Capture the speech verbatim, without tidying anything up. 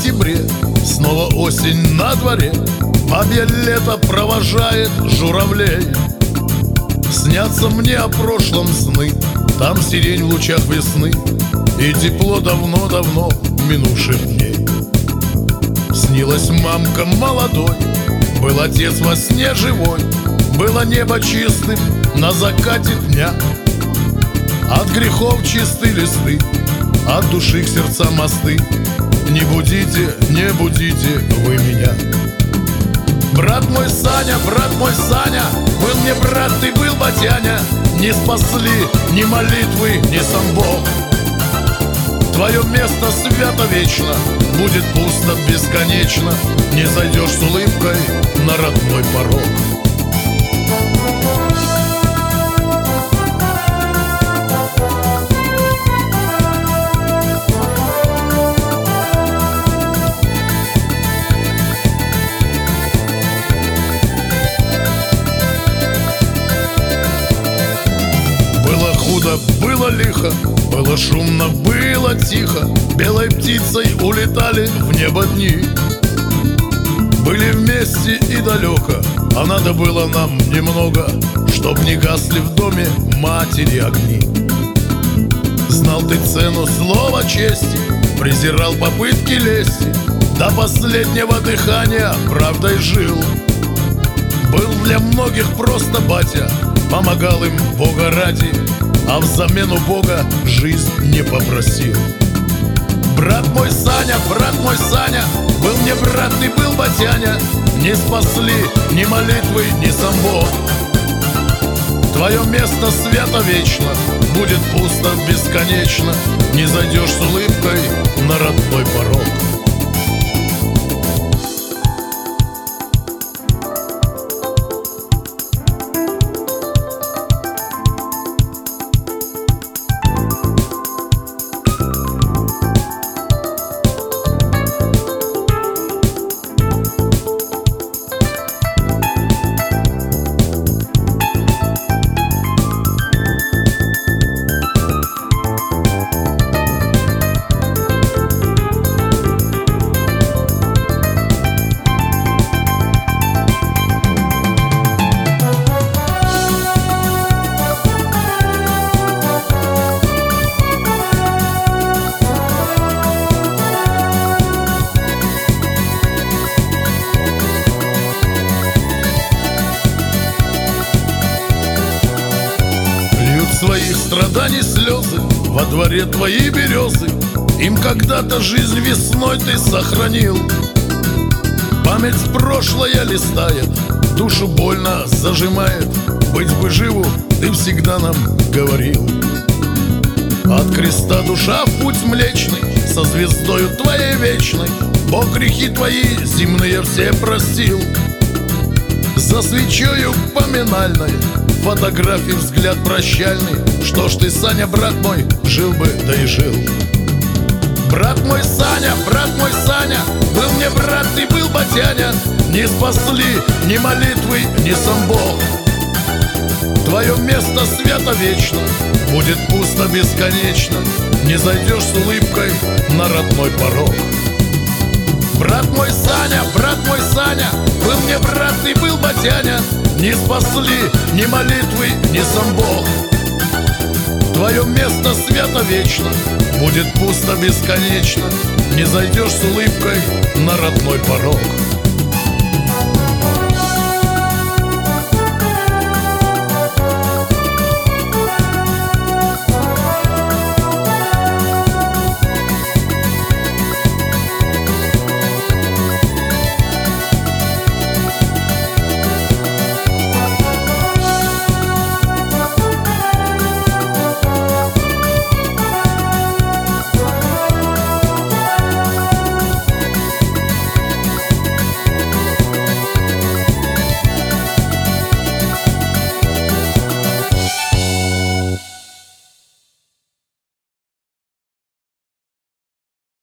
октябре, снова осень на дворе, бабье лето провожает журавлей. Снятся мне о прошлом сны, там сирень в лучах весны и тепло давно-давно минувших дней. Снилась мамка молодой, был отец во сне живой, было небо чистым на закате дня. От грехов чисты листы, от души к сердцам мосты. Не будите, не будите вы меня. Брат мой Саня, брат мой Саня, был мне брат, ты был батяня. Не спасли ни молитвы, ни сам Бог. Твое место свято вечно, будет пусто бесконечно. Не зайдешь с улыбкой на родной порог. Было худо, было лихо, было шумно, было тихо. Белой птицей улетали в небо дни. Были вместе и далеко, а надо было нам немного, чтоб не гасли в доме матери огни. Знал ты цену слова чести, презирал попытки лести, до последнего дыхания правдой жил. Был для многих просто батя, помогал им Бога ради, а взамен у Бога жизнь не попросил. Брат мой Саня, брат мой Саня, был мне брат, ты был батяня. Не спасли ни молитвы, ни сам Бог. Твое место свято вечно, будет пусто бесконечно. Не зайдешь с улыбкой на родной порог. Своих страданий слезы во дворе твои березы. Им когда-то жизнь весной ты сохранил. Память прошлое листает, душу больно зажимает. Быть бы живу, ты всегда нам говорил. От креста душа в путь млечный, со звездою твоей вечной. Бог грехи твои земные все простил. За свечою поминальной фотографии взгляд прощальный. Что ж ты, Саня, брат мой, жил бы, да и жил. Брат мой Саня, брат мой Саня, был мне брат, ты был батяня. Не спасли ни молитвы, ни сам Бог. Твое место свято вечно, будет пусто бесконечно. Не зайдешь с улыбкой на родной порог. Брат мой Саня, брат мой Саня, был мне брат, ты был батяня. Не спасли ни молитвы, ни сам Бог. Твое место свято вечно, будет пусто бесконечно. Не зайдешь с улыбкой на родной порог.